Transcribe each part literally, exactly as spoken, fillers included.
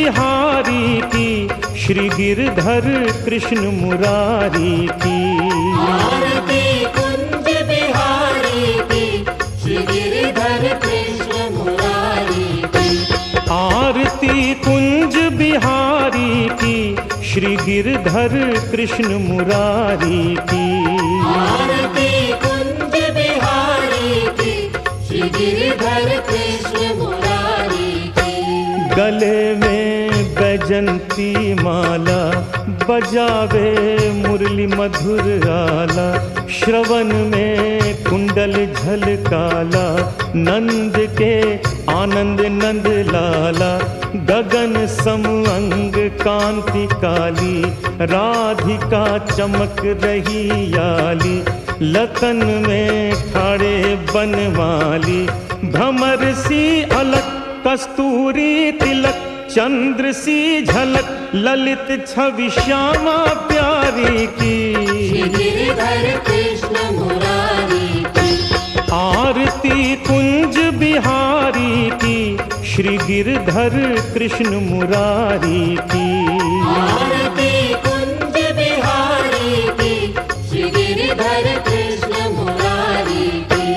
बिहारी की, श्री गिरधर कृष्ण मुरारी की। आरती कुंज बिहारी की, श्री गिरधर कृष्ण मुरारी की। आरती कुंज बिहारी की, श्री गिरधर कृष्ण मुरारी की। आरती कुंज बिहारी की, श्री गिरधर कृष्ण मुरारी की। गले में बैजंती माला, बजावे मुरली मधुर आला, श्रवण में कुंडल झलकाला, नंद के आनंद नंद लाला। गगन सम अंग कांति काली, राधिका चमक रही याली, लखन में खड़े बनवाली। भमर सी अलक कस्तूरी तिलक, चंद्र सी झलक ललित छवि श्यामा प्यारी की। श्री गिरधर कृष्ण मुरारी की। आरती कुंज बिहारी की, श्री गिरधर कृष्ण मुरारी की। आरती कुंज बिहारी की, श्री गिरधर कृष्ण मुरारी की।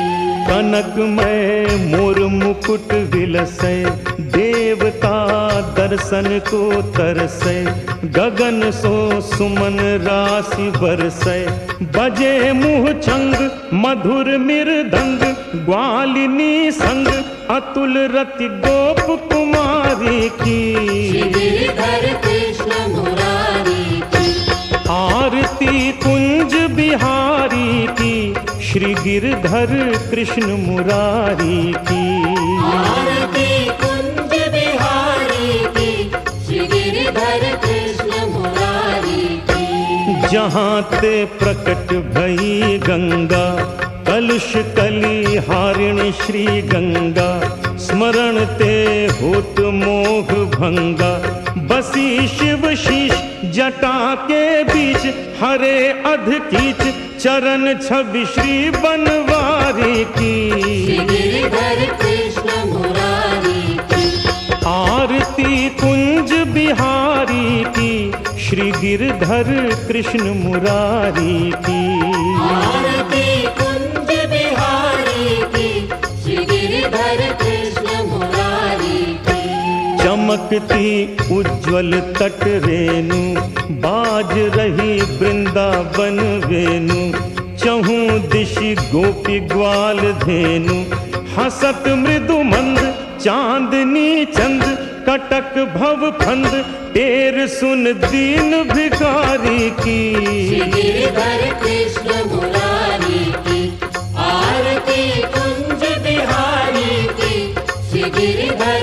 कनकमय मोर मुकुट विलसै, देवता दर्शन को तरसै। गगन सो सुमन राशि बरसै, बजे मुह चंग मधुर मृदंग। ग्वालिनी संग अतुल रति गोप कुमारी की। श्री गिरधर कृष्ण मुरारी की। आरती कुंज बिहारी की, श्री गिरधर कृष्ण मुरारी की। आरती कुंज बिहारी की, श्री गिरधर कृष्ण मुरारी की। जहाँ ते प्रकट भई गंगा, कलुष कली हारिणी श्री गंगा। स्मरण ते होत मोह भंगा, बसी शिव शीश जटा के बीच। हरे अध कीच चरण छवि श्री बनवारी की। श्री गिरधर कृष्ण मुरारी की। आरती कुंज बिहारी की, श्री गिरधर कृष्ण मुरारी की। आरती कुंज बिहारी की, श्री गिरधर कृष्ण मुरारी की। चमकती उज्ज्वल तट रेणु, बाज रही वृंदावन वेणु। चहु दिशि गोपी ग्वाल धेनु, हसत मृदु मंद चांदनी चंद। कटक भव फंद टेर सुन दीन भिखारी की। श्री गिरधर कृष्ण मुरारी की। आरती कुंज बिहारी की, श्री गिरधर